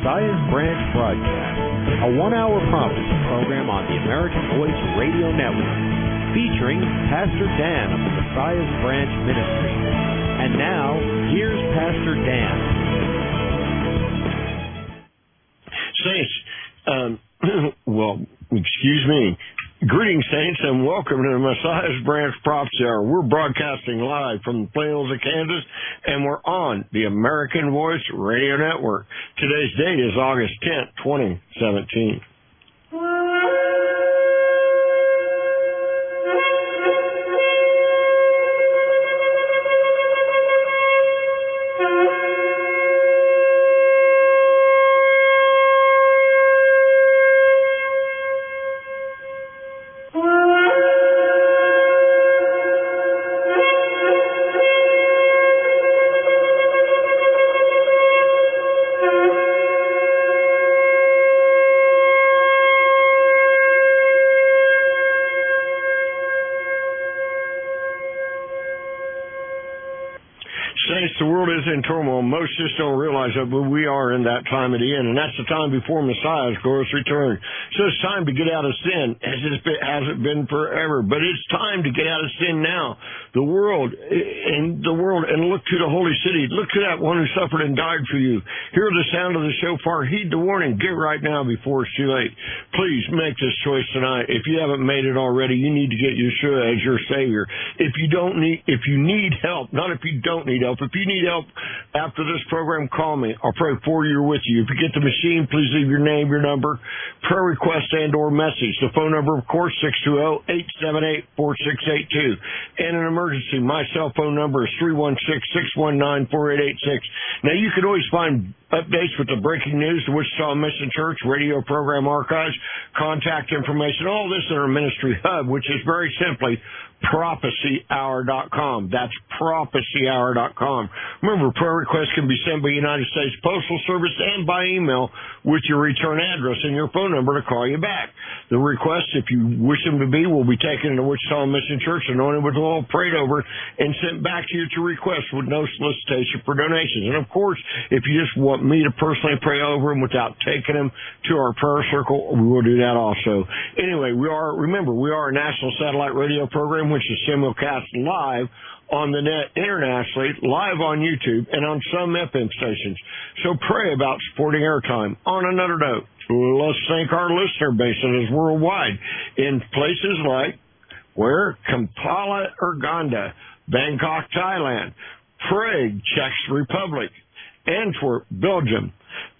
Messiah's Branch broadcast, a one-hour prophecy program on the American Voice Radio Network, featuring Pastor Dan of the Messiah's Branch Ministry. And now, here's Pastor Dan. Saints, excuse me. Greetings, Saints, and welcome to the Messiah's Branch Prophecy Hour. We're broadcasting live from the Plains of Kansas, and we're on the American Voice Radio Network. Today's date is August 10th, 2017. Saints, the world is in turmoil. Most just don't realize that, but we are in that time of the end, and that's the time before Messiah's glorious return. So it's time to get out of sin, as it hasn't been forever, but it's time to get out of sin now. The world, and look to the holy city. Look to that one who suffered and died for you. Hear the sound of the shofar. Heed the warning. Get right now before it's too late. Please make this choice tonight. If you haven't made it already, you need to get Yeshua as your Savior. If you need help, not if you don't need help. If you need help after this program, call me. I'll pray for you or with you. If you get the machine, please leave your name, your number, prayer request, and or message. The phone number, of course, 620-878-4682. And an emergency, my cell phone number is 316-619-4886. Now, you can always find updates with the breaking news, the Wichita Mission Church, radio program archives, contact information, all this in our ministry hub, which is very simply prophecyhour.com. That's prophecyhour.com. Remember, prayer requests can be sent by United States Postal Service and by email with your return address and your phone number to call you back. The requests, if you wish them to be, will be taken to Wichita Mission Church, anointed with oil, prayed over, and sent back to you to request with no solicitation for donations. And of course, if you just want me to personally pray over them without taking them to our prayer circle, we will do that also. Anyway, we are a national satellite radio program which is simulcast live on the net internationally, live on YouTube, and on some FM stations. So pray about supporting airtime. On another note, let's thank our listener base that is worldwide in places like Kampala, Uganda, Bangkok, Thailand, Prague, Czech Republic, Antwerp, Belgium,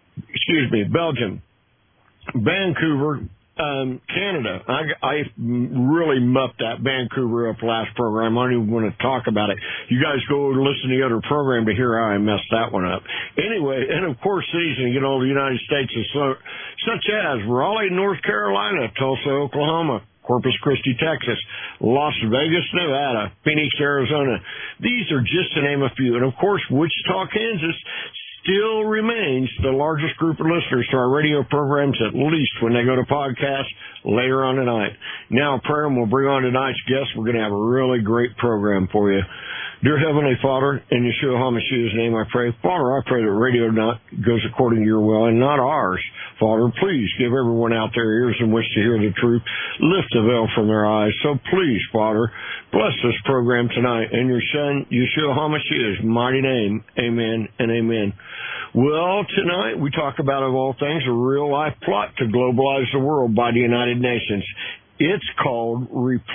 Vancouver, Canada. I really muffed that Vancouver up last program. I don't even want to talk about it. You guys go listen to the other program to hear how I messed that one up. Anyway, and of course cities in all the United States such as Raleigh, North Carolina, Tulsa, Oklahoma, Corpus Christi, Texas, Las Vegas, Nevada, Phoenix, Arizona. These are just to name a few. And of course, Wichita, Kansas still remains the largest group of listeners to our radio programs, at least when they go to podcast later on tonight. Now, prayer, and we'll bring on tonight's guest. We're going to have a really great program for you. Dear Heavenly Father, in Yeshua HaMashiach's name I pray. Father, I pray that radio goes according to your will and not ours. Father, please give everyone out there ears in which to hear the truth. Lift the veil from their eyes. So please, Father, bless this program tonight in your Son, Yeshua HaMashiach's mighty name. Amen and amen. Well, tonight we talk about, of all things, a real-life plot to globalize the world by the United Nations. It's called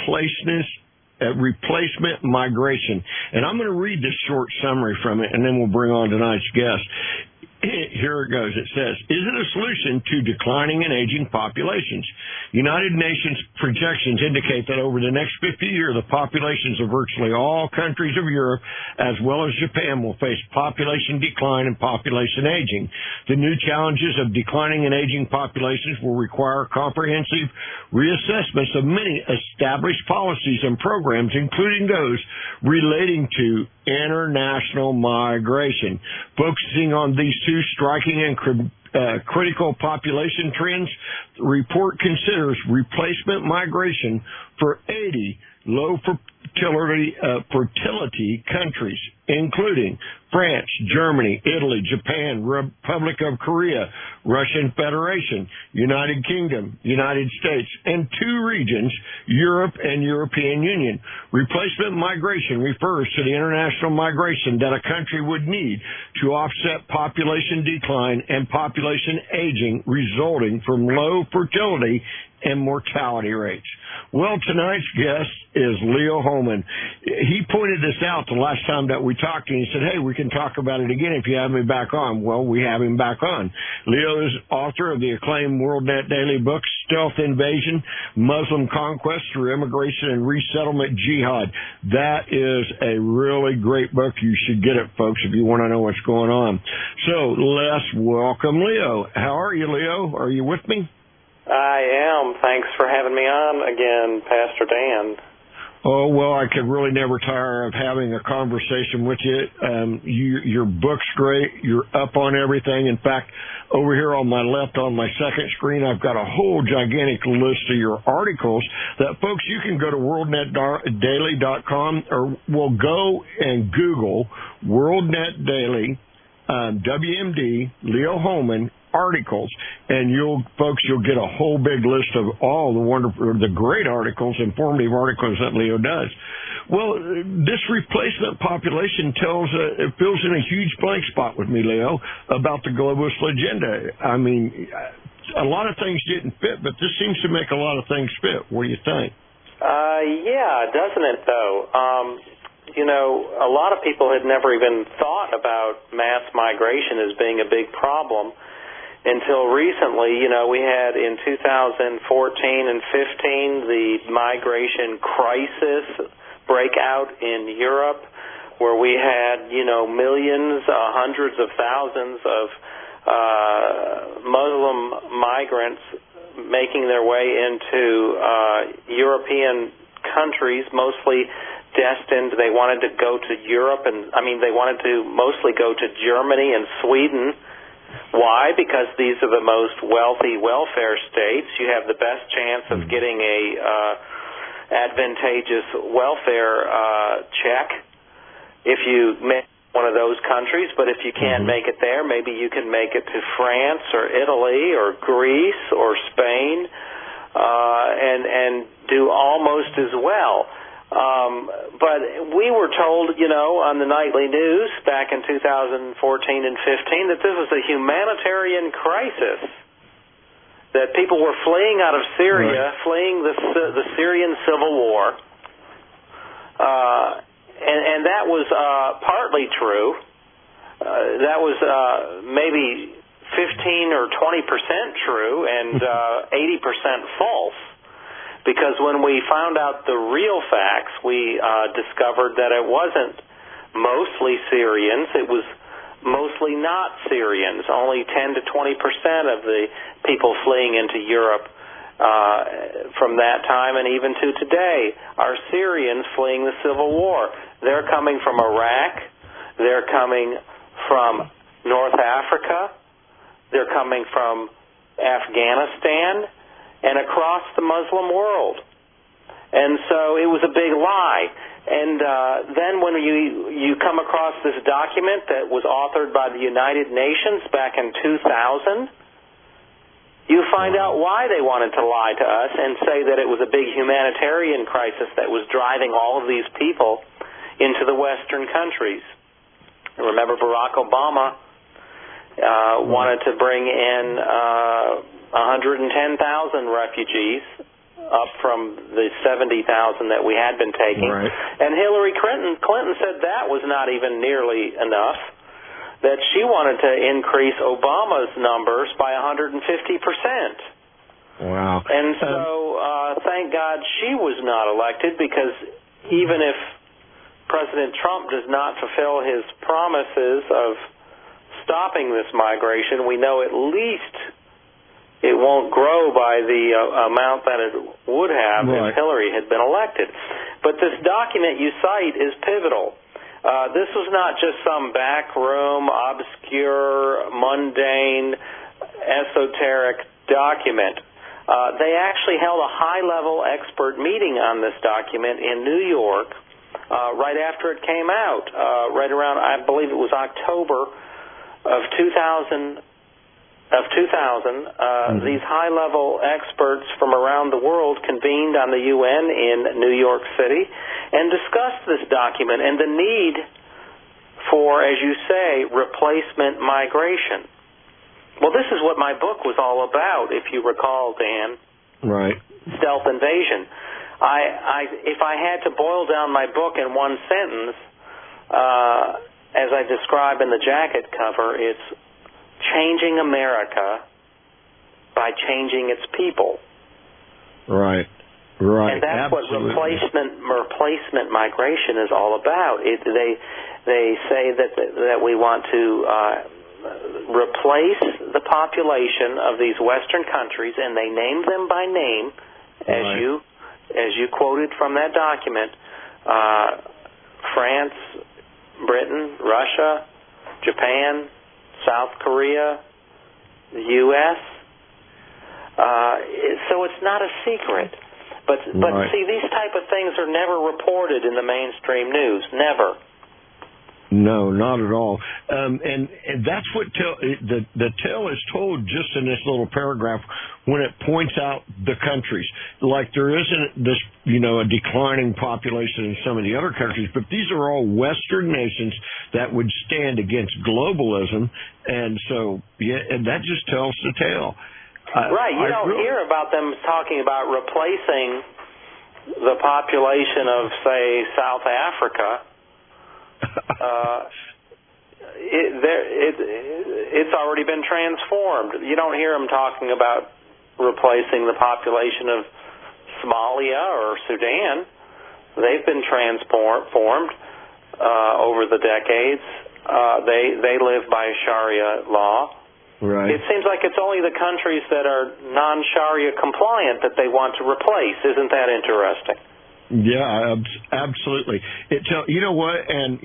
replacement migration. And I'm going to read this short summary from it, and then we'll bring on tonight's guest. Here it goes. It says, is it a solution to declining and aging populations? United Nations projections indicate that over the next 50 years, the populations of virtually all countries of Europe, as well as Japan, will face population decline and population aging. The new challenges of declining and aging populations will require comprehensive reassessments of many established policies and programs, including those relating to international migration. Focusing on these two striking and critical population trends, the report considers replacement migration for 80 low fertility countries, including France, Germany, Italy, Japan, Republic of Korea, Russian Federation, United Kingdom, United States, and 2 regions, Europe and European Union. Replacement migration refers to the international migration that a country would need to offset population decline and population aging resulting from low fertility and mortality rates. Well, tonight's guest is Leo Hohmann. He pointed this out the last time that we talked, and he said, hey, we can talk about it again if you have me back on. Well, we have him back on. Leo is author of the acclaimed WorldNet Daily book, Stealth Invasion, Muslim Conquest Through Immigration and Resettlement Jihad. That is a really great book. You should get it, folks, if you want to know what's going on. So let's welcome Leo. How are you, Leo? Are you with me? I am. Thanks for having me on again, Pastor Dan. Oh, well, I could really never tire of having a conversation with you. Your book's great. You're up on everything. In fact, over here on my left on my second screen, I've got a whole gigantic list of your articles that, folks, you can go to worldnetdaily.com or we'll go and Google WorldNet Daily, WMD, Leo Hohmann, articles, and you'll get a whole big list of all the great articles, informative articles that Leo does. Well, this replacement population it fills in a huge blank spot with me, Leo, about the globalist agenda. I mean, a lot of things didn't fit, but this seems to make a lot of things fit. What do you think? Yeah, doesn't it, though? A lot of people had never even thought about mass migration as being a big problem until recently. We had in 2014 and 15 the migration crisis break out in Europe, where we had, millions, hundreds of thousands of Muslim migrants making their way into European countries, mostly destined. They wanted to go to Europe, they wanted to mostly go to Germany and Sweden. Why? Because these are the most wealthy welfare states. You have the best chance of getting a advantageous welfare check if you make one of those countries. But if you can't make it there, maybe you can make it to France or Italy or Greece or Spain and do almost as well. But we were told, on the nightly news back in 2014 and 15 that this was a humanitarian crisis, that people were fleeing out of Syria, fleeing the Syrian civil war, and that was partly true. That was maybe 15 or 20% true and 80% false. Because when we found out the real facts, we discovered that it wasn't mostly Syrians. It was mostly not Syrians. Only 10 to 20% of the people fleeing into Europe from that time and even to today are Syrians fleeing the civil war. They're coming from Iraq. They're coming from North Africa. They're coming from Afghanistan and across the Muslim world. And so it was a big lie. And then when you come across this document that was authored by the United Nations back in 2000, you find out why they wanted to lie to us and say that it was a big humanitarian crisis that was driving all of these people into the Western countries. Remember, Barack Obama wanted to bring in 110,000 refugees up from the 70,000 that we had been taking. Right. And Hillary Clinton said that was not even nearly enough, that she wanted to increase Obama's numbers by 150%. Wow. And so thank God she was not elected, because even if President Trump does not fulfill his promises of stopping this migration, we know at least it won't grow by the amount that it would have if Hillary had been elected. But this document you cite is pivotal. This was not just some backroom, obscure, mundane, esoteric document. They actually held a high-level expert meeting on this document in New York right after it came out, right around, I believe it was October of 2014, of 2000, these high-level experts from around the world convened on the UN in New York City and discussed this document and the need for, as you say, replacement migration. Well, this is what my book was all about, if you recall, Dan. Right. Stealth invasion. If I had to boil down my book in one sentence, as I describe in the jacket cover, it's changing America by changing its people. Right. Right. And that's Absolutely. what replacement migration is all about. They say that we want to replace the population of these Western countries, and they name them by name, as you quoted from that document: France, Britain, Russia, Japan, South Korea, the U.S. So it's not a secret. But see, these type of things are never reported in the mainstream news. Never. No, not at all. And that's what the tale is told just in this little paragraph when it points out the countries. Like there isn't this, a declining population in some of the other countries, but these are all Western nations that would stand against globalism. And so, and that just tells the tale. Right. You don't hear about them talking about replacing the population of, say, South Africa. It's already been transformed. You don't hear them talking about replacing the population of Somalia or Sudan. They've been transformed over the decades. They live by Sharia law. Right. It seems like it's only the countries that are non-Sharia compliant that they want to replace. Isn't that interesting? Yeah, absolutely. You know what? And,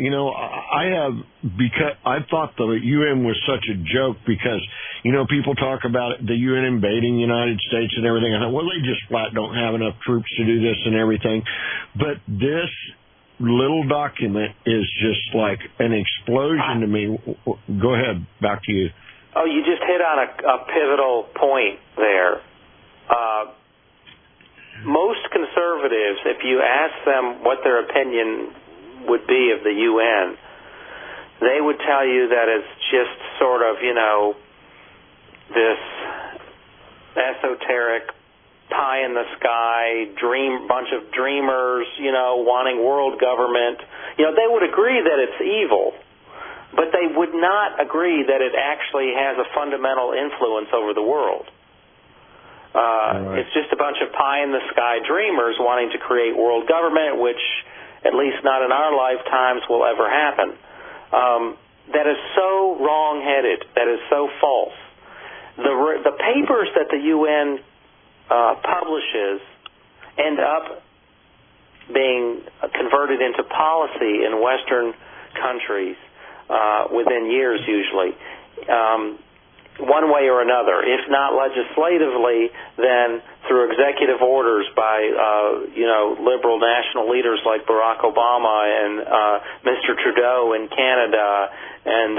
I thought the UN was such a joke because, people talk about the UN invading the United States and everything. I thought, well, they just flat don't have enough troops to do this and everything. But this little document is just like an explosion to me. Go ahead. Back to you. Oh, you just hit on a pivotal point there. Most conservatives, if you ask them what their opinion would be of the UN, they would tell you that it's just sort of, this esoteric pie-in-the-sky bunch of dreamers, wanting world government. They would agree that it's evil, but they would not agree that it actually has a fundamental influence over the world. Right. It's just a bunch of pie-in-the-sky dreamers wanting to create world government, which, at least not in our lifetimes, will ever happen. That is so wrong-headed. That is so false. The papers that the UN publishes end up being converted into policy in Western countries within years, usually. One way or another, if not legislatively, then through executive orders by, liberal national leaders like Barack Obama and Mr. Trudeau in Canada, and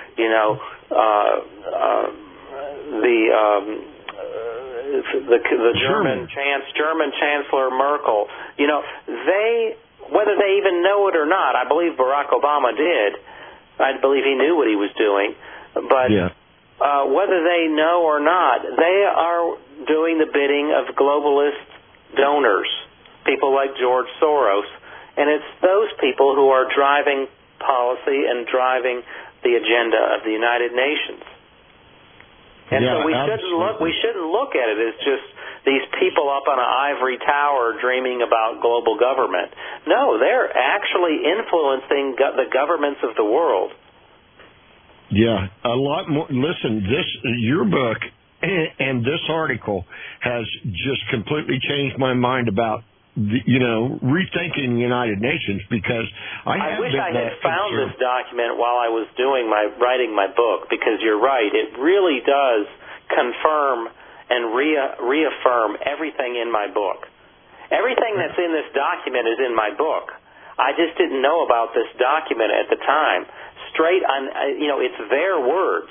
the German Chancellor Merkel. Whether they even know it or not, I believe Barack Obama did. I believe he knew what he was doing, but. Yeah. Whether they know or not, they are doing the bidding of globalist donors, people like George Soros. And it's those people who are driving policy and driving the agenda of the United Nations. And so we shouldn't look at it as just these people up on an ivory tower dreaming about global government. No, they're actually influencing the governments of the world. Yeah, a lot more. Listen, your book and this article has just completely changed my mind about, rethinking the United Nations, because I wish I had found this document while I was writing my book, because you're right, it really does confirm and reaffirm everything in my book. Everything that's in this document is in my book. I just didn't know about this document at the time. It's their words.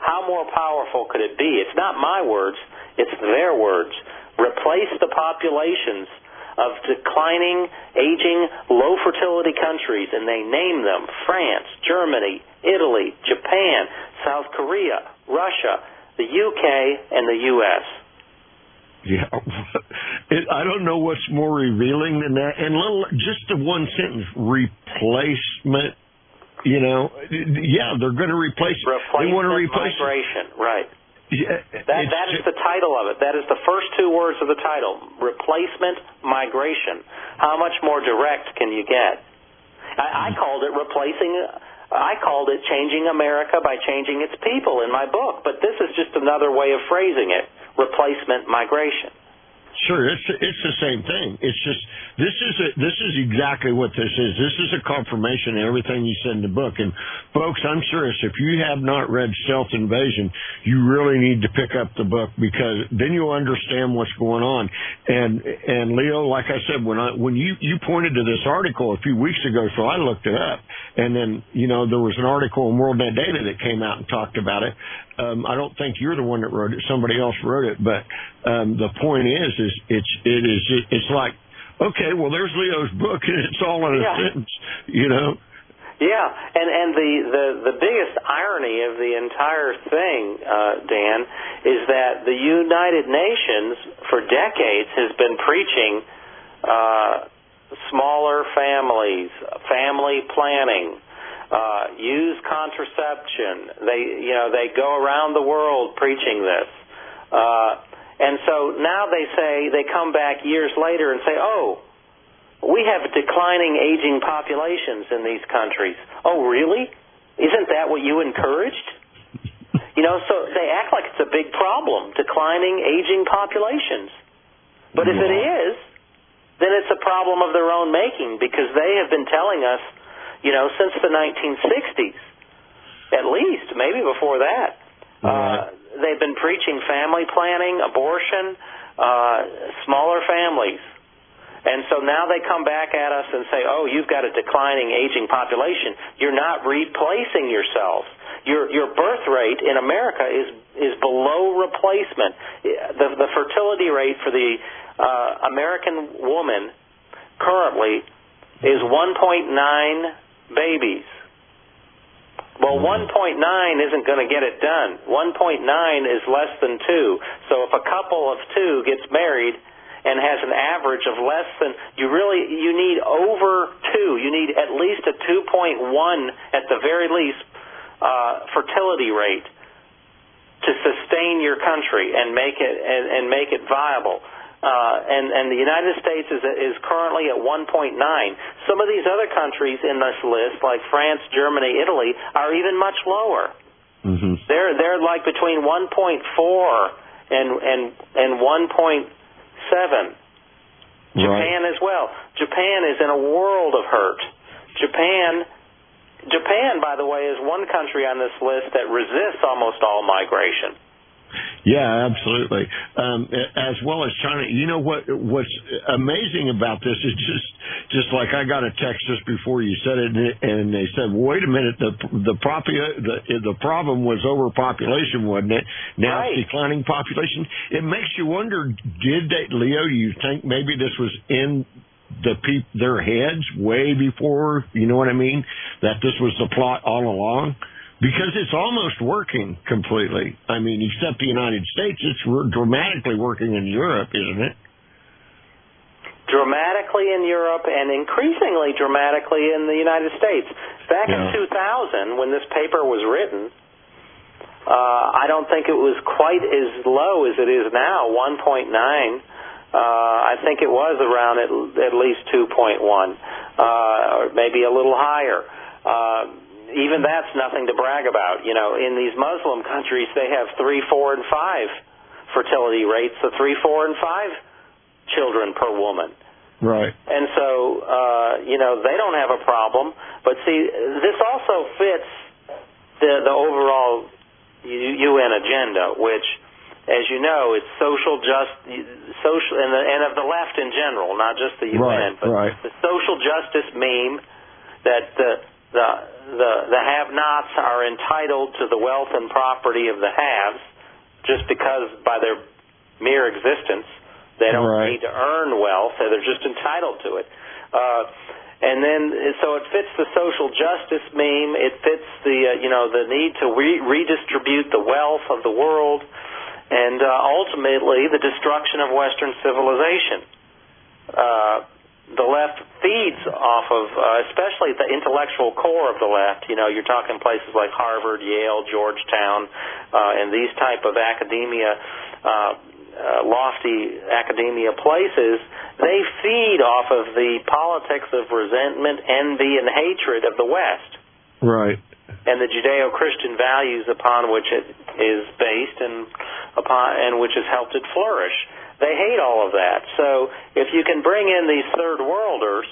How more powerful could it be? It's not my words, it's their words. Replace the populations of declining, aging, low-fertility countries, and they name them France, Germany, Italy, Japan, South Korea, Russia, the UK, and the U.S. Yeah, I don't know what's more revealing than that. And just the one sentence, replacement, they're going to replace. They want to replace migration, right. Yeah, that is the title of it. That is the first two words of the title, replacement migration. How much more direct can you get? I called it changing America by changing its people in my book, but this is just another way of phrasing it, replacement migration. Sure, it's the same thing. It's just this is exactly what this is. This is a confirmation of everything you said in the book. And folks, I'm serious. If you have not read Stealth Invasion, you really need to pick up the book, because then you'll understand what's going on. And Leo, like I said, when you pointed to this article a few weeks ago, so I looked it up, and then there was an article in WorldNet Data that came out and talked about it. I don't think you're the one that wrote it. Somebody else wrote it. But the point is it's like, okay, well, there's Leo's book, and it's all in a sentence, Yeah, and the biggest irony of the entire thing, Dan, is that the United Nations for decades has been preaching smaller families, family planning. Use contraception. They go around the world preaching this. And so now they come back years later and say, oh, we have declining aging populations in these countries. Oh, really? Isn't that what you encouraged? So they act like it's a big problem, declining aging populations. But if it is, then it's a problem of their own making, because they have been telling us, since the 1960s, at least, maybe before that. They've been preaching family planning, abortion, smaller families. And so now they come back at us and say, oh, you've got a declining aging population. You're not replacing yourself. Your birth rate in America is below replacement. The fertility rate for the American woman currently is 1.9 babies. Well, 1.9 isn't going to get it done. 1.9 is less than 2. So if a couple of two gets married and has an average of less than, you need over 2. You need at least a 2.1 at the very least fertility rate to sustain your country and make it viable. And the United States is currently at 1.9. Some of these other countries in this list, like France, Germany, Italy, are even much lower. Mm-hmm. They're like between 1.4 and 1.7. Japan as well. Japan is in a world of hurt. Japan, by the way, is one country on this list that resists almost all migration. Yeah, absolutely. As well as China. You know what's amazing about this is just like I got a text just before you said it, and they said, "Wait a minute, the problem was overpopulation, wasn't it? Now it's declining population." It makes you wonder, Leo, you think maybe this was in their heads way before, you know what I mean? That this was the plot all along? Because it's almost working completely. I mean, except the United States, it's dramatically working in Europe, isn't it? Dramatically in Europe and increasingly dramatically in the United States. Back in 2000, when this paper was written, I don't think it was quite as low as it is now, 1.9. I think it was around at least 2.1, or maybe a little higher. Even that's nothing to brag about. In these Muslim countries, they have 3, 4, and 5 fertility rates, so 3, 4, and 5 children per woman. Right. And so, they don't have a problem. But see, this also fits the overall UN agenda, which, as you know, it's social and of the left in general, not just the UN, but the social justice meme that the have-nots are entitled to the wealth and property of the haves just because by their mere existence they don't need to earn wealth, they're just entitled to it. And then, so it fits the social justice meme. It fits the the need to redistribute the wealth of the world, and ultimately the destruction of Western civilization. The left feeds off of, especially the intellectual core of the left. You're talking places like Harvard, Yale, Georgetown, and these type of academia, lofty academia places. They feed off of the politics of resentment, envy, and hatred of the West. Right. And the Judeo-Christian values upon which it is based and which has helped it flourish. They hate all of that. So if you can bring in these third worlders,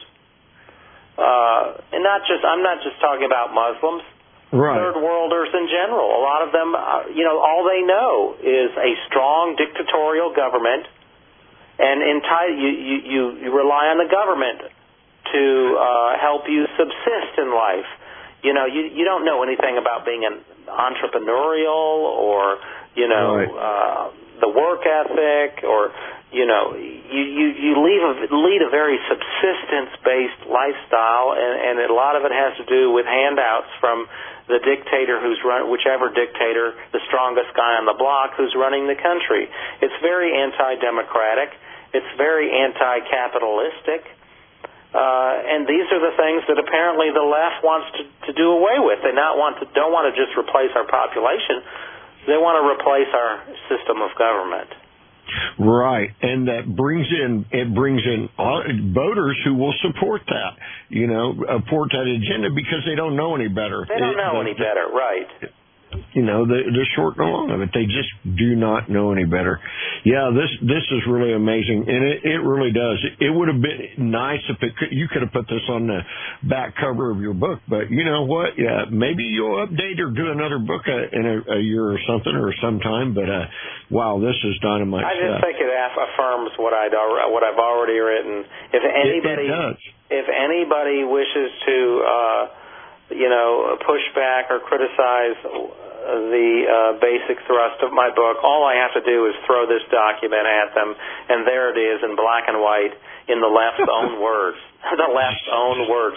and I'm not just talking about Muslims, third worlders in general. A lot of them, all they know is a strong dictatorial government, and you rely on the government to help you subsist in life. You don't know anything about being an entrepreneurial or the work ethic, or you lead a very subsistence-based lifestyle, and a lot of it has to do with handouts from the dictator whichever dictator, the strongest guy on the block who's running the country. It's very anti-democratic. It's very anti-capitalistic. And these are the things that apparently the left wants to do away with. They don't want to just replace our population. They want to replace our system of government. Right, and that brings in voters who will support that, support that agenda because they don't know any better. They don't know any better, right? The short and long of it, they just do not know any better. Yeah, this is really amazing, and it really does. It would have been nice if you could have put this on the back cover of your book, but you know what? Yeah, maybe you'll update or do another book in a year or something or sometime. But wow, this is dynamite. I just think it affirms what I've already written. If anybody wishes to push back or criticize the basic thrust of my book, all I have to do is throw this document at them, and there it is in black and white in the left's own words. The left's own words.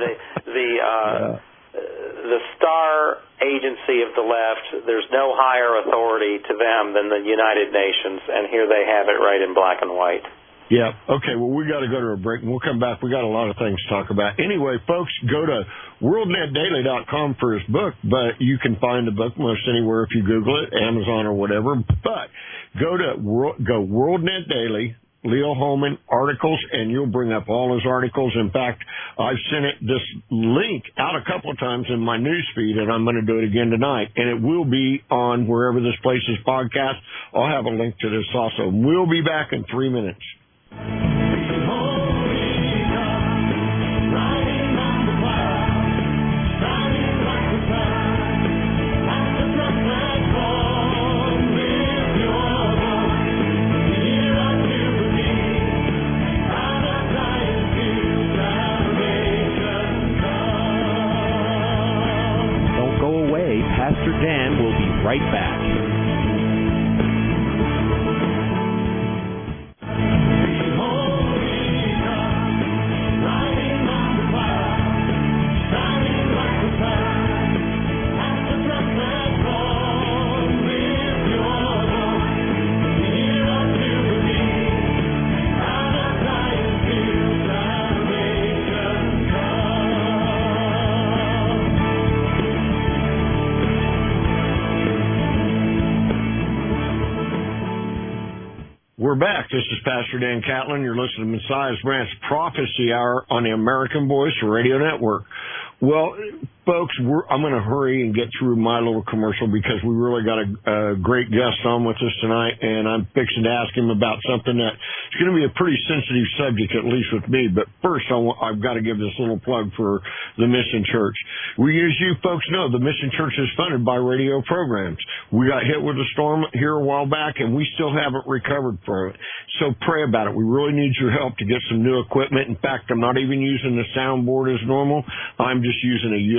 The star agency of the left, there's no higher authority to them than the United Nations, and here they have it right in black and white. Yeah. Okay. Well, we got to go to a break, and we'll come back. We got a lot of things to talk about. Anyway, folks, go to WorldNetDaily.com for his book, but you can find the book most anywhere if you Google it, Amazon or whatever. But go WorldNet Daily, Leo Hohmann articles, and you'll bring up all his articles. In fact, I've sent this link out a couple of times in my news feed, and I'm going to do it again tonight. And it will be on wherever this places podcast. I'll have a link to this also. We'll be back in 3 minutes. Don't go away. Pastor Dan will be right back. We're back. This is Pastor Dan Catlin. You're listening to Messiah's Branch Prophecy Hour on the American Voice Radio Network. Well, folks, I'm going to hurry and get through my little commercial because we really got a great guest on with us tonight, and I'm fixing to ask him about something that's going to be a pretty sensitive subject, at least with me. But first, I've got to give this little plug for the Mission Church. As you folks know, the Mission Church is funded by radio programs. We got hit with a storm here a while back, and we still haven't recovered from it. So pray about it. We really need your help to get some new equipment. In fact, I'm not even using the soundboard as normal. I'm just using a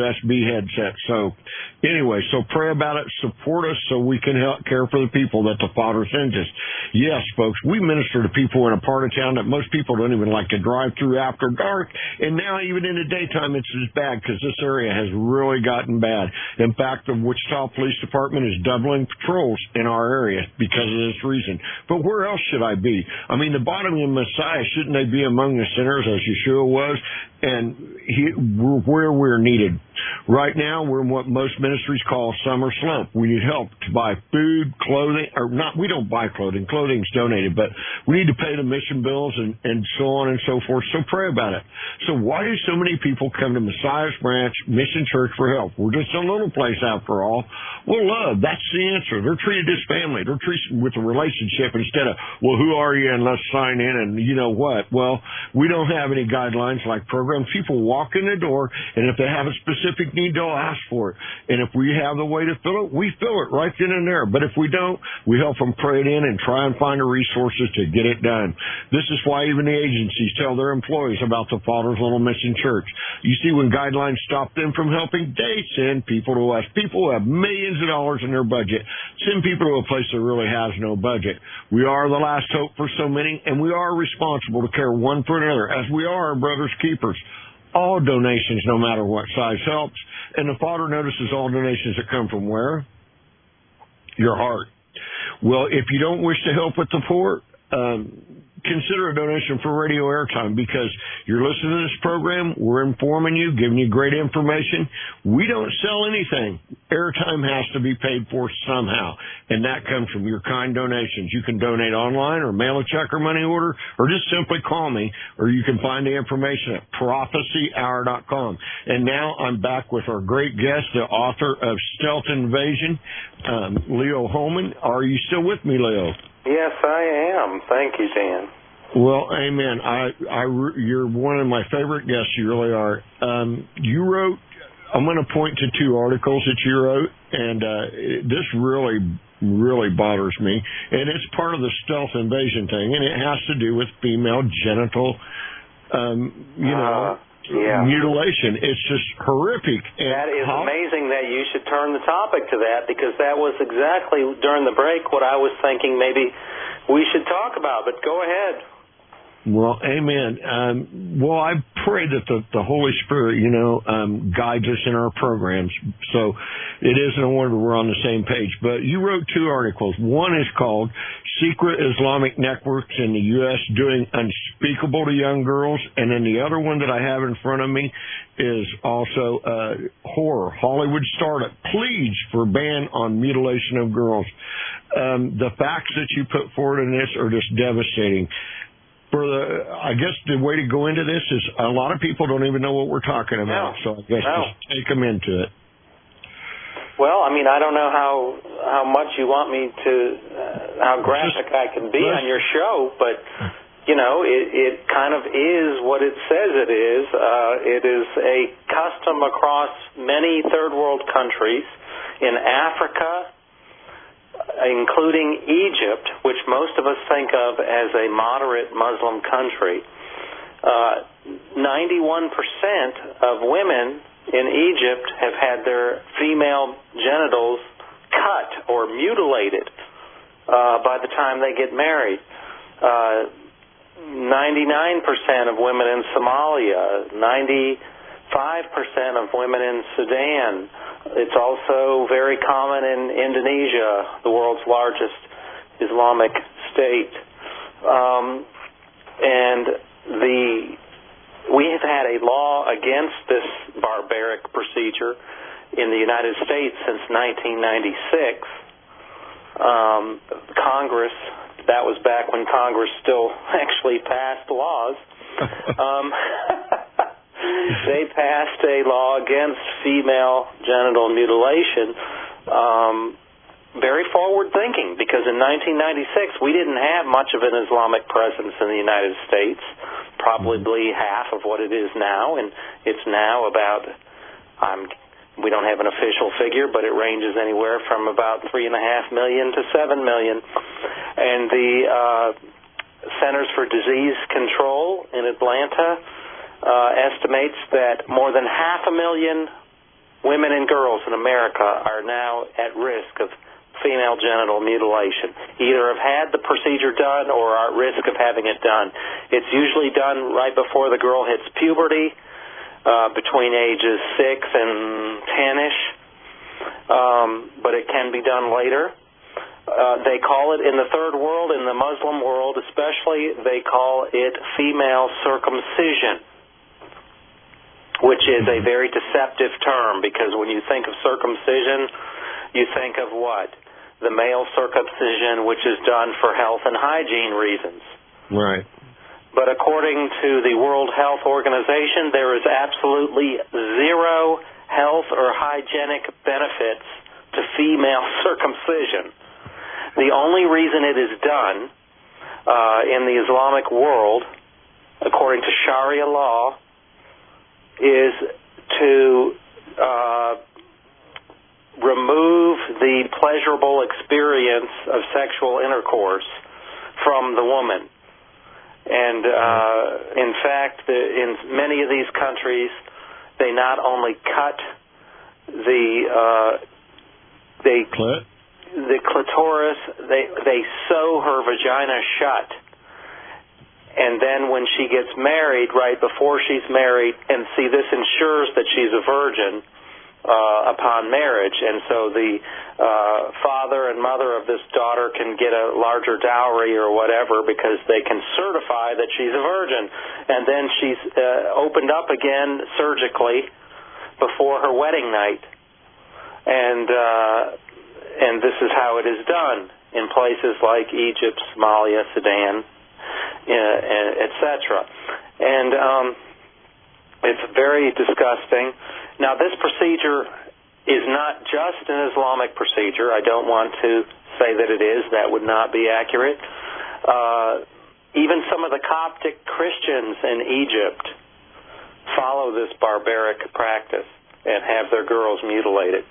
USB headset. So anyway, so pray about it, support us so we can help care for the people that the Father sends us. Yes, folks, we minister to people in a part of town that most people don't even like to drive through after dark, and now even in the daytime it's as bad because this area has really gotten bad. In fact, the Wichita Police Department is doubling patrols in our area because of this reason. But where else should I be? I mean, the bottom of Messiah, shouldn't they be among the sinners as Yeshua was? And we're where we're needed. Right now, we're in what most ministries call summer slump. We need help to buy food, clothing, or not, we don't buy clothing. Clothing's donated, but we need to pay the mission bills and so on and so forth. So pray about it. So why do so many people come to Messiah's Branch Mission Church for help? We're just a little place after all. Well, love, that's the answer. They're treated as family. They're treated with a relationship instead of, well, who are you and let's sign in and you know what. Well, we don't have any guidelines like programs. People walk in the door, and if they have a specific need, they'll ask for it. And if we have the way to fill it, we fill it right then and there. But if we don't, we help them pray it in and try and find the resources to get it done. This is why even the agencies tell their employees about the Father's Little Mission Church. You see, when guidelines stop them from helping, they send people to us. People who have millions of dollars in their budget send people to a place that really has no budget. We are the last hope for so many, and we are responsible to care one for another, as we are our brother's keepers. All donations, no matter what size, helps. And the Father notices all donations that come from where? Your heart. Well, if you don't wish to help with the poor, consider a donation for radio airtime because you're listening to this program. We're informing you, giving you great information. We don't sell anything. Airtime has to be paid for somehow, and that comes from your kind donations. You can donate online or mail a check or money order or just simply call me, or you can find the information at prophecyhour.com. And now I'm back with our great guest, the author of Stealth Invasion, Leo Holman. Are you still with me, Leo? Yes, I am. Thank you, Dan. Well, amen. You're one of my favorite guests. You really are. You wrote, I'm going to point to two articles that you wrote, and this really bothers me. And it's part of the stealth invasion thing, and it has to do with female genital, mutilation. It's just horrific. And that is amazing that you should turn the topic to that, because that was exactly during the break what I was thinking maybe we should talk about. But go ahead. Well, amen. I pray that the Holy Spirit, guides us in our programs. So it is no wonder we're on the same page. But you wrote two articles. One is called Secret Islamic Networks in the U.S. Doing Unspeakable to Young Girls. And then the other one that I have in front of me is also Horror. Hollywood startup pleads for ban on mutilation of girls. The facts that you put forward in this are just devastating. I guess the way to go into this is a lot of people don't even know what we're talking about, so I guess just take them into it. Well, I mean, I don't know how much you want me to, how graphic I can be on your show, but, it kind of is what it says it is. It is a custom across many third world countries in Africa, including Egypt, which most of us think of as a moderate Muslim country. 91% of women in Egypt have had their female genitals cut or mutilated by the time they get married. 99% of women in Somalia, 95% of women in Sudan. It's also very common in Indonesia, the world's largest Islamic state. We have had a law against this barbaric procedure in the United States since 1996. Congress, that was back when Congress still actually passed laws. They passed a law against female genital mutilation, very forward-thinking, because in 1996 we didn't have much of an Islamic presence in the United States, probably half of what it is now, and it's now about, we don't have an official figure, but it ranges anywhere from about 3.5 million to 7 million. And the Centers for Disease Control in Atlanta estimates that more than 500,000 women and girls in America are now at risk of female genital mutilation. Either have had the procedure done or are at risk of having it done. It's usually done right before the girl hits puberty, between ages 6 and 10-ish, but it can be done later. They call it, in the third world, in the Muslim world especially, they call it female circumcision, which is a very deceptive term, because when you think of circumcision, you think of what? The male circumcision, which is done for health and hygiene reasons. Right. But according to the World Health Organization, there is absolutely zero health or hygienic benefits to female circumcision. The only reason it is done in the Islamic world, according to Sharia law, is to remove the pleasurable experience of sexual intercourse from the woman. And in fact, in many of these countries, they not only cut the clitoris, they sew her vagina shut. And then when she gets married, right before she's married, and see, this ensures that she's a virgin upon marriage, and so the father and mother of this daughter can get a larger dowry or whatever because they can certify that she's a virgin. And then she's opened up again surgically before her wedding night. And this is how it is done in places like Egypt, Somalia, Sudan, etc. And it's very disgusting. Now, this procedure is not just an Islamic procedure. I don't want to say that it is. That would not be accurate. Even some of the Coptic Christians in Egypt follow this barbaric practice and have their girls mutilated.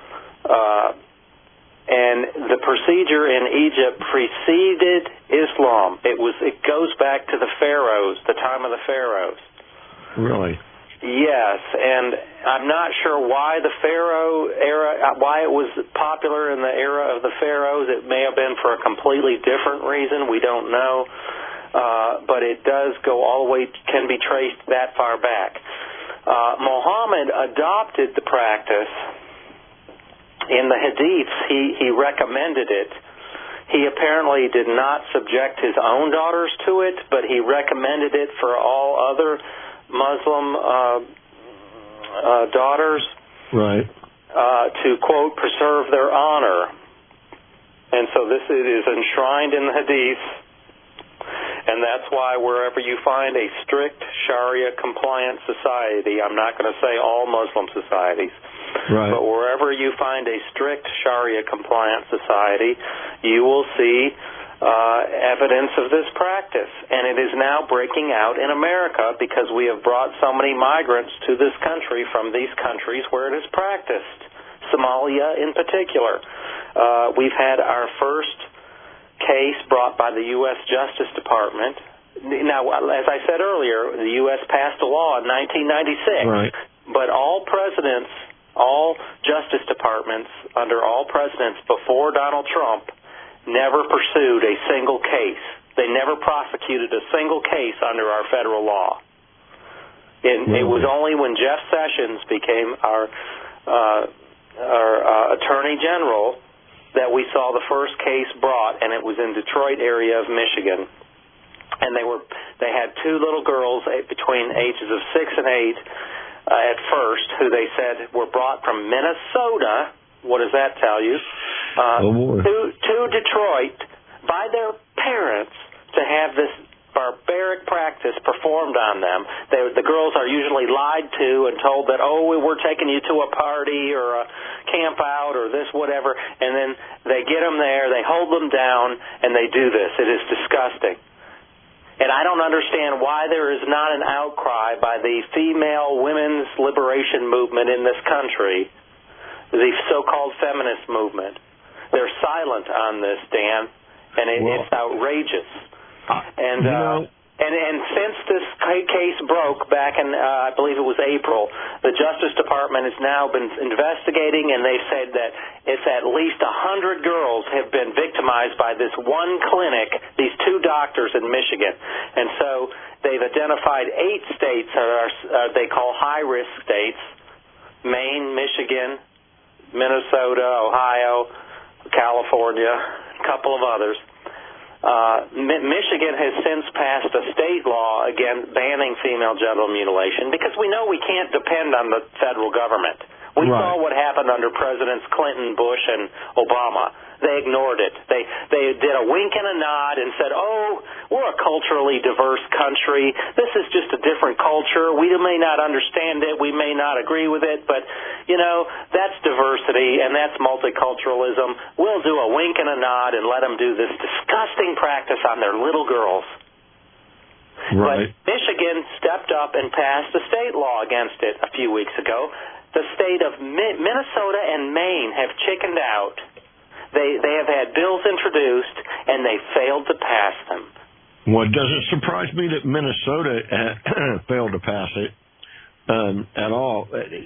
And the procedure in Egypt preceded Islam. It goes back to the pharaohs, the time of the pharaohs. Really? Yes, and I'm not sure why the pharaoh era, why it was popular in the era of the pharaohs. It may have been for a completely different reason. We don't know, but it does go all the way, can be traced that far back. Muhammad adopted the practice. In the Hadiths, he recommended it. He apparently did not subject his own daughters to it, but he recommended it for all other Muslim daughters, right, to, quote, preserve their honor. And so it is enshrined in the Hadith, and that's why wherever you find a strict Sharia-compliant society, I'm not going to say all Muslim societies, right, but wherever you find a strict Sharia-compliant society, you will see evidence of this practice. And it is now breaking out in America because we have brought so many migrants to this country from these countries where it is practiced, Somalia in particular. We've had our first case brought by the U.S. Justice Department. Now, as I said earlier, the U.S. passed a law in 1996, right, but all presidents, all Justice Departments under all presidents before Donald Trump never pursued a single case. They never prosecuted a single case under our federal law. It was only when Jeff Sessions became our Attorney General that we saw the first case brought, and it was in Detroit area of Michigan. And they had two little girls between ages of 6 and 8 at first, who they said were brought from Minnesota. What does that tell you? To Detroit by their parents to have this barbaric practice performed on them. The girls are usually lied to and told that, we're taking you to a party or a camp out or this, whatever, and then they get them there, they hold them down, and they do this. It is disgusting. And I don't understand why there is not an outcry by the female women's liberation movement in this country, the so-called feminist movement. They're silent on this, Dan, and it's outrageous. And And since this case broke back in, I believe it was April, the Justice Department has now been investigating, and they've said that it's at least 100 girls have been victimized by this one clinic, these two doctors in Michigan. And so they've identified 8 states that are they call high-risk states: Maine, Michigan, Minnesota, Ohio, California, a couple of others. Michigan has since passed a state law again banning female genital mutilation because we know we can't depend on the federal government. We saw what happened under Presidents Clinton, Bush, and Obama. They ignored it. They did a wink and a nod and said, "Oh, we're a culturally diverse country. This is just a different culture. We may not understand it. We may not agree with it, but, that's diversity and that's multiculturalism. We'll do a wink and a nod and let them do this disgusting practice on their little girls." Right. But Michigan stepped up and passed a state law against it a few weeks ago. The state of Minnesota and Maine have chickened out. They have had bills introduced, and they failed to pass them. Well, it doesn't surprise me that Minnesota failed to pass it at all.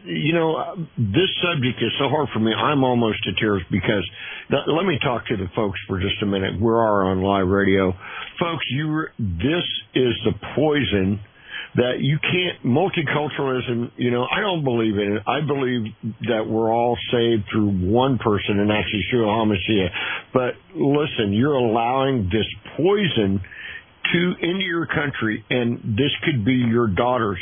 This subject is so hard for me. I'm almost to tears because let me talk to the folks for just a minute. We are on live radio. Folks, this is the poison that you can't, multiculturalism, I don't believe in it. I believe that we're all saved through one person, and that's Yeshua HaMashiach. But listen, you're allowing this poison into your country, and this could be your daughters,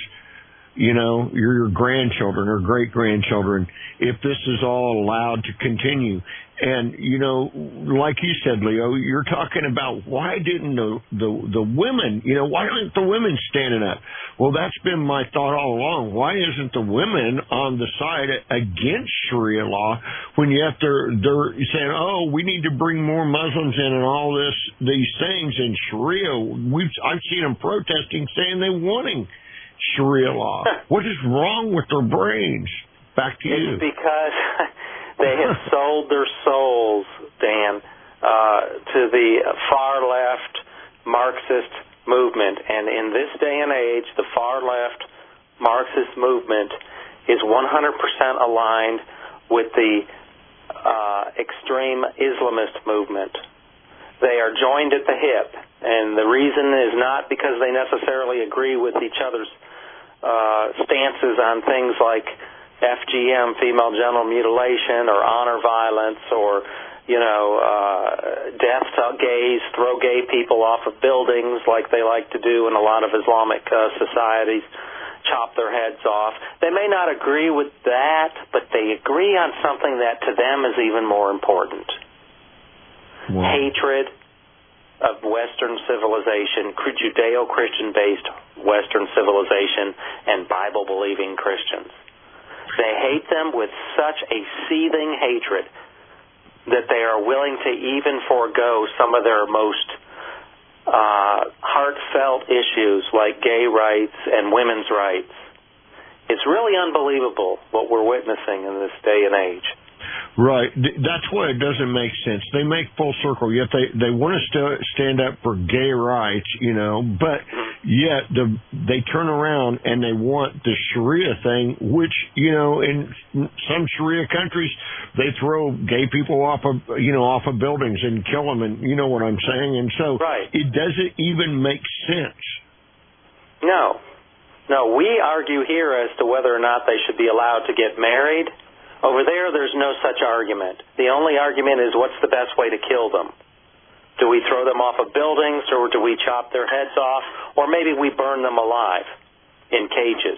your grandchildren or great-grandchildren, if this is all allowed to continue. And, like you said, Leo, you're talking about why didn't the women, why aren't the women standing up? Well, that's been my thought all along. Why isn't the women on the side against Sharia law when they're saying, oh, we need to bring more Muslims in and all these things in Sharia? I've seen them protesting saying they're wanting Sharia law. What is wrong with their brains? Back to you. It's because they have sold their souls, Dan, to the far-left Marxist movement. And in this day and age, the far-left Marxist movement is 100% aligned with the extreme Islamist movement. They are joined at the hip. And the reason is not because they necessarily agree with each other's stances on things like FGM, female genital mutilation, or honor violence, or, death to gays, throw gay people off of buildings like they like to do in a lot of Islamic societies, chop their heads off. They may not agree with that, but they agree on something that to them is even more important. Wow. Hatred of Western civilization, Judeo-Christian-based Western civilization, and Bible-believing Christians. They hate them with such a seething hatred that they are willing to even forego some of their most heartfelt issues like gay rights and women's rights. It's really unbelievable what we're witnessing in this day and age. Right. That's why it doesn't make sense. They make full circle, yet they want to stand up for gay rights, but yet they turn around and they want the Sharia thing, which, in some Sharia countries, they throw gay people off of buildings and kill them, and you know what I'm saying? And so It doesn't even make sense. No, we argue here as to whether or not they should be allowed to get married. Over there's no such argument. The only argument is what's the best way to kill them. Do we throw them off of buildings, or do we chop their heads off, or maybe we burn them alive in cages?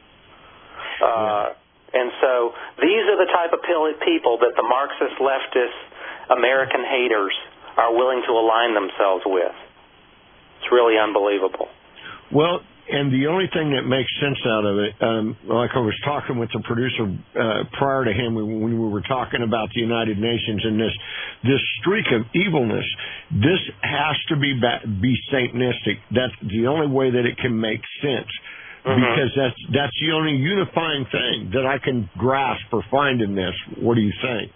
And so these are the type of people that the Marxist, leftist, American haters are willing to align themselves with. It's really unbelievable. Well, and the only thing that makes sense out of it, like I was talking with the producer prior to him when we were talking about the United Nations and this streak of evilness, this has to be Satanistic. That's the only way that it can make sense, because that's the only unifying thing that I can grasp or find in this. What do you think?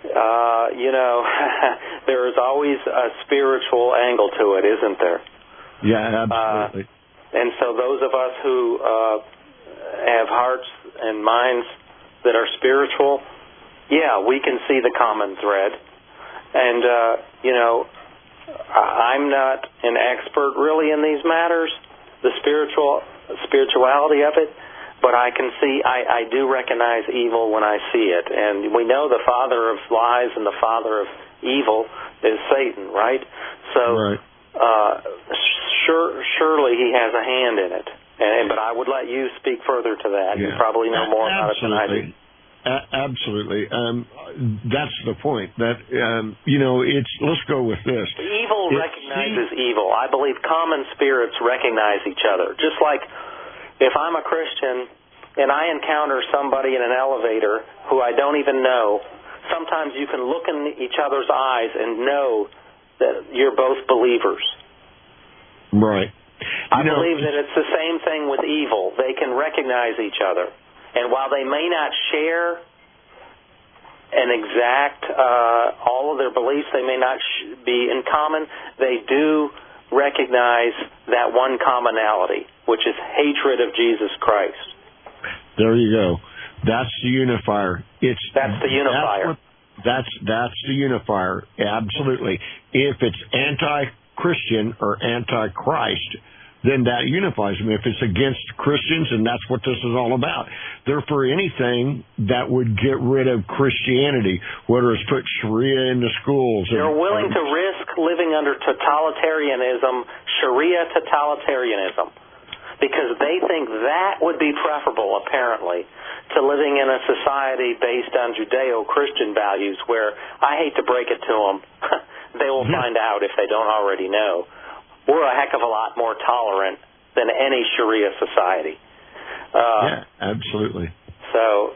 There is always a spiritual angle to it, isn't there? Yeah, absolutely. And so those of us who have hearts and minds that are spiritual, yeah, we can see the common thread. And, I'm not an expert really in these matters, the spirituality of it, but I can see, I do recognize evil when I see it. And we know the father of lies and the father of evil is Satan, right? So, right. Surely he has a hand in it. But I would let you speak further to that. Yeah. You probably know more about it than I do. Absolutely. That's the point. That let's go with this. Evil recognizes evil. I believe common spirits recognize each other. Just like if I'm a Christian and I encounter somebody in an elevator who I don't even know, sometimes you can look in each other's eyes and know that you're both believers. Right. I believe that it's the same thing with evil. They can recognize each other. And while they may not share an exact, all of their beliefs, they may not be in common, they do recognize that one commonality, which is hatred of Jesus Christ. There you go. That's the unifier. That's the unifier. That's the unifier. Absolutely. If it's anti-Christian or anti-Christ, then that unifies them. If it's against Christians, and that's what this is all about. They're for anything that would get rid of Christianity, whether it's put Sharia in the schools. They're willing to risk living under totalitarianism, Sharia totalitarianism, because they think that would be preferable, apparently, to living in a society based on Judeo-Christian values where, I hate to break it to them, they will find out if they don't already know. We're a heck of a lot more tolerant than any Sharia society. Yeah, absolutely. So,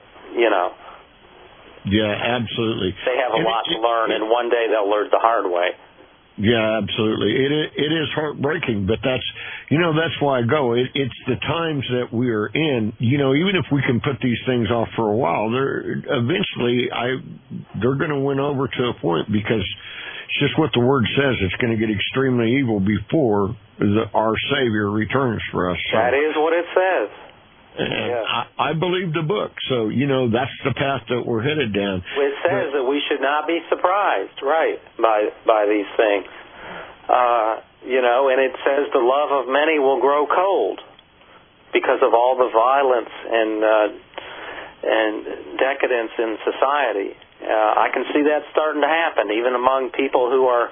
Yeah, absolutely. They have a lot to learn, and one day they'll learn the hard way. Yeah, absolutely. It is heartbreaking, but that's why I go. It's the times that we are in. Even if we can put these things off for a while, they're going to win over to a point, because it's just what the Word says. It's going to get extremely evil before our Savior returns for us. So, that is what it says. And I believe the book. So, that's the path that we're headed down. It says that we should not be surprised, right, by these things. And it says the love of many will grow cold because of all the violence and decadence in society. I can see that starting to happen, even among people who are,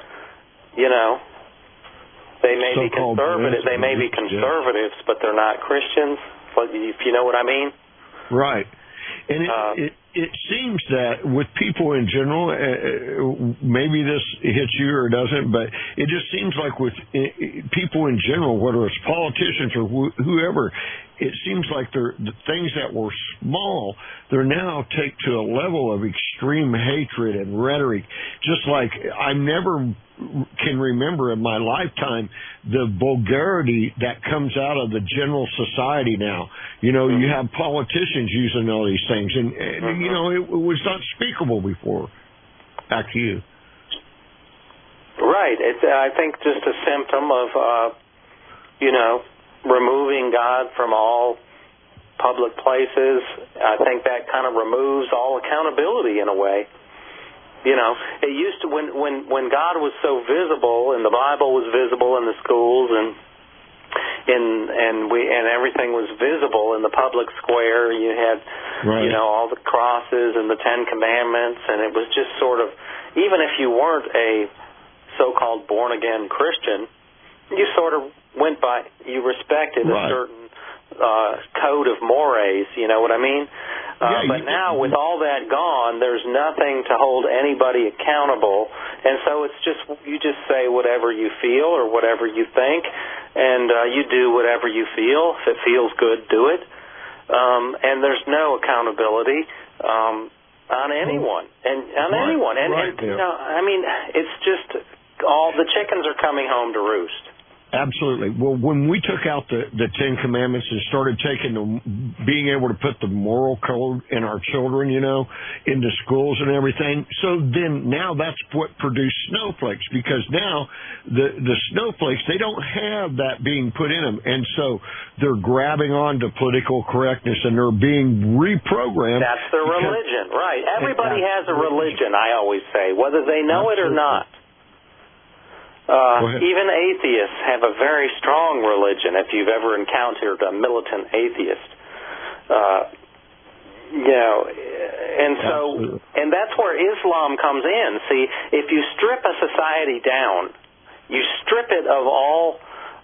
they may be conservative. They may be conservatives, but they're not Christians. If you know what I mean. Right. And it seems that with people in general, maybe this hits you or doesn't, but it just seems like with people in general, whether it's politicians or whoever, it seems like the things that were small, they're now take to a level of extreme hatred and rhetoric. Just like I never can remember in my lifetime the vulgarity that comes out of the general society now. You have politicians using all these things, and it was not speakable before. Back to you. Right. It's, I think, just a symptom of, removing God from all public places. I think that kind of removes all accountability in a way. It used to, when God was so visible and the Bible was visible in the schools and everything was visible in the public square. You had, all the crosses and the Ten Commandments, and it was just sort of, even if you weren't a so-called born-again Christian, you sort of went by, you respected a certain code of mores, you know what I mean? But now, with all that gone, there's nothing to hold anybody accountable, and so it's just, you just say whatever you feel or whatever you think, and you do whatever you feel. If it feels good, do it. And there's no accountability on anyone, Right. I mean, it's just all the chickens are coming home to roost. Absolutely. Well, when we took out the Ten Commandments and started being able to put the moral code in our children, into schools and everything, so then now that's what produced snowflakes, because now the snowflakes, they don't have that being put in them, and so they're grabbing on to political correctness and they're being reprogrammed. That's their religion, right. Everybody has a religion, I always say, whether they know it or not. Even atheists have a very strong religion, if you've ever encountered a militant atheist. And that's where Islam comes in. See, if you strip a society down, you strip it of all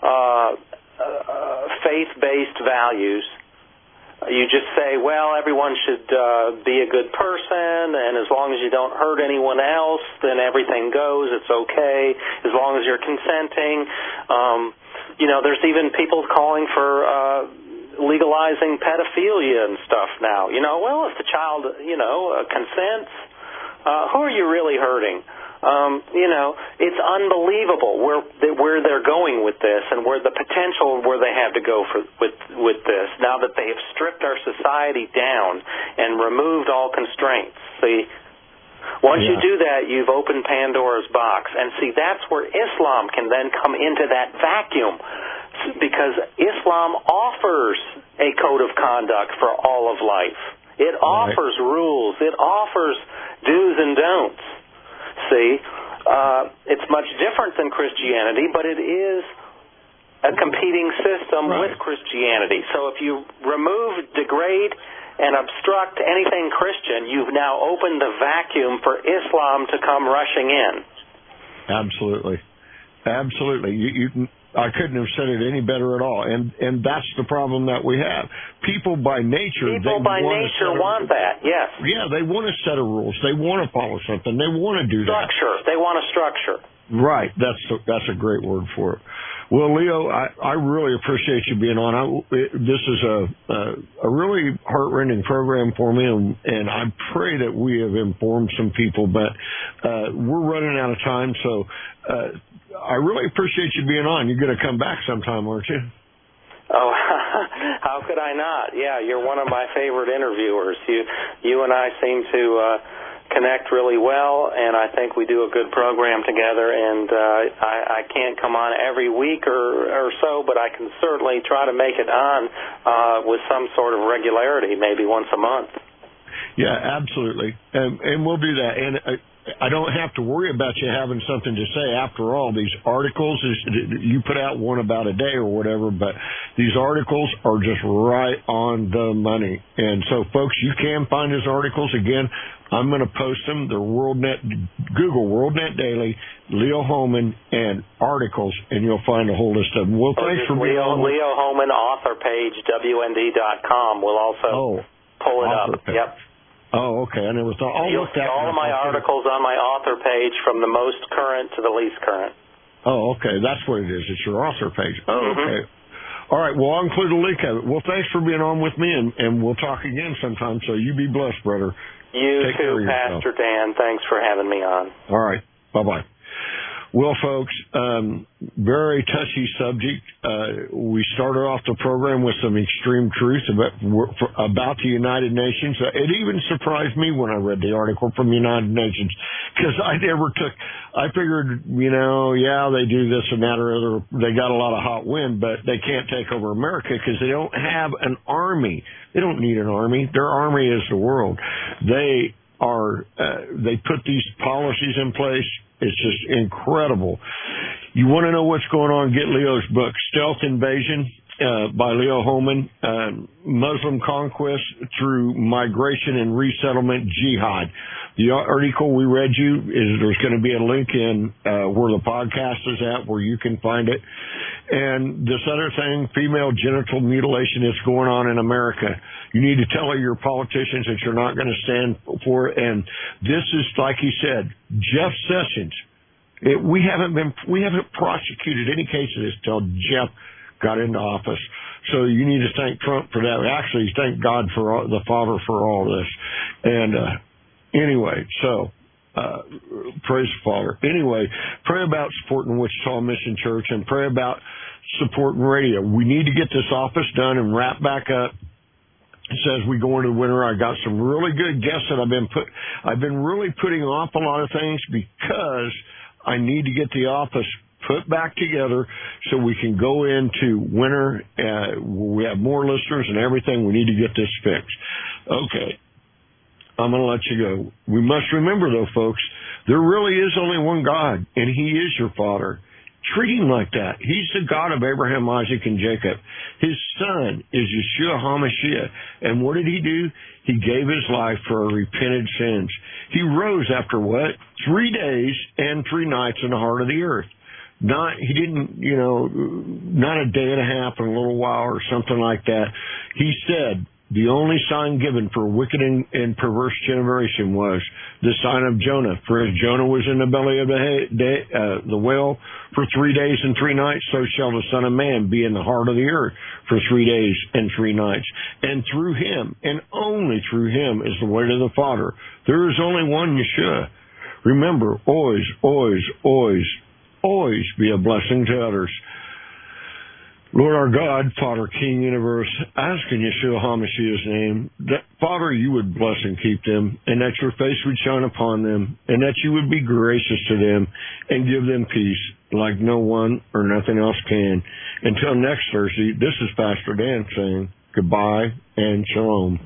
faith-based values, you just say, well, everyone should be a good person, and as long as you don't hurt anyone else, then everything goes. It's okay as long as you're consenting. There's even people calling for legalizing pedophilia and stuff now. Well, if the child, consents, who are you really hurting? It's unbelievable where they're going with this, and where the potential where they have to go with this. Now that they have stripped our society down and removed all constraints. See, once you do that, you've opened Pandora's box, and see, that's where Islam can then come into that vacuum, because Islam offers a code of conduct for all of life. It offers rules. It offers do's and don'ts. See, it's much different than Christianity, but it is a competing system with Christianity. So if you remove, degrade, and obstruct anything Christian, you've now opened the vacuum for Islam to come rushing in. Absolutely. I couldn't have said it any better at all. And that's the problem that we have. People by nature want that, yes. Yeah, they want a set of rules. They want to follow something. They want to do structure. They want a structure. Right. That's a great word for it. Well, Leo, I really appreciate you being on. This is a really heart-rending program for me, and I pray that we have informed some people, but we're running out of time, so I really appreciate you being on. You're going to come back sometime, aren't you? Oh, how could I not? Yeah, you're one of my favorite interviewers. You and I seem to connect really well, and I think we do a good program together, and I can't come on every week or so, but I can certainly try to make it on with some sort of regularity, maybe once a month. Yeah, absolutely, and we'll do that. And I don't have to worry about you having something to say. After all, these articles, you put out one about a day or whatever, but these articles are just right on the money. And so, folks, you can find his articles. Again, I'm going to post them. They're Google WorldNet Daily, Leo Hohmann, and articles, and you'll find a whole list of them. Well, thanks for being on. Leo Hohmann author page, WND.com, will also pull it up. Page. Yep. Oh, okay. I never thought. You'll see all of my articles on my author page, from the most current to the least current. Oh, okay. That's what it is. It's your author page. Oh, okay. All right. Well, I'll include a link of it. Well, thanks for being on with me, and we'll talk again sometime. So you be blessed, brother. You too, Pastor Dan. Thanks for having me on. All right. Bye-bye. Well, folks, very touchy subject. We started off the program with some extreme truth about the United Nations. It even surprised me when I read the article from the United Nations, because I figured, they do this and that or other. They got a lot of hot wind, but they can't take over America because they don't have an army. They don't need an army. Their army is the world. They put these policies in place. It's just incredible. You want to know what's going on? Get Leo's book, Stealth Invasion, by Leo Hohmann, Muslim Conquest Through Migration and Resettlement Jihad. The article we read there's going to be a link in where the podcast is at, where you can find it. And this other thing, female genital mutilation, is going on in America. You need to tell your politicians that you're not going to stand for it. And this is, like he said, Jeff Sessions. We haven't prosecuted any cases until Jeff got into office. So you need to thank Trump for that. Actually, thank God the Father for all this. And anyway, so Praise the Father. Anyway, pray about supporting Wichita Mission Church and pray about supporting radio. We need to get this office done and wrap back up. So as we go into the winter, I got some really good guests that I've been really putting off a lot of things because I need to get the office put back together so we can go into winter. We have more listeners and everything. We need to get this fixed. Okay. I'm going to let you go. We must remember, though, folks, there really is only one God, and He is your Father. Treat Him like that. He's the God of Abraham, Isaac, and Jacob. His Son is Yeshua HaMashiach. And what did He do? He gave His life for our repented sins. He rose after what? 3 days and 3 nights in the heart of the earth. He didn't, not a day and a half and a little while or something like that. He said, the only sign given for a wicked and perverse generation was the sign of Jonah. For as Jonah was in the belly of the whale for 3 days and 3 nights, so shall the Son of Man be in the heart of the earth for 3 days and 3 nights. And through Him, and only through Him, is the way to the Father. There is only one Yeshua. Remember, always, always, always, always be a blessing to others. Lord our God, Father, King, Universe, ask in Yeshua HaMashiach's name that, Father, you would bless and keep them, and that your face would shine upon them, and that you would be gracious to them and give them peace like no one or nothing else can. Until next Thursday, this is Pastor Dan saying goodbye and shalom.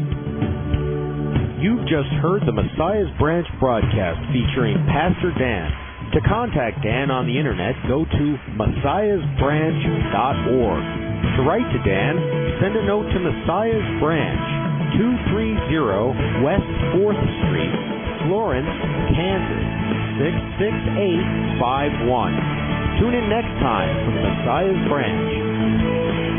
You've just heard the Messiah's Branch broadcast featuring Pastor Dan. To contact Dan on the internet, go to messiahsbranch.org. To write to Dan, send a note to Messiah's Branch, 230 West 4th Street, Florence, Kansas, 66851. Tune in next time for the Messiah's Branch.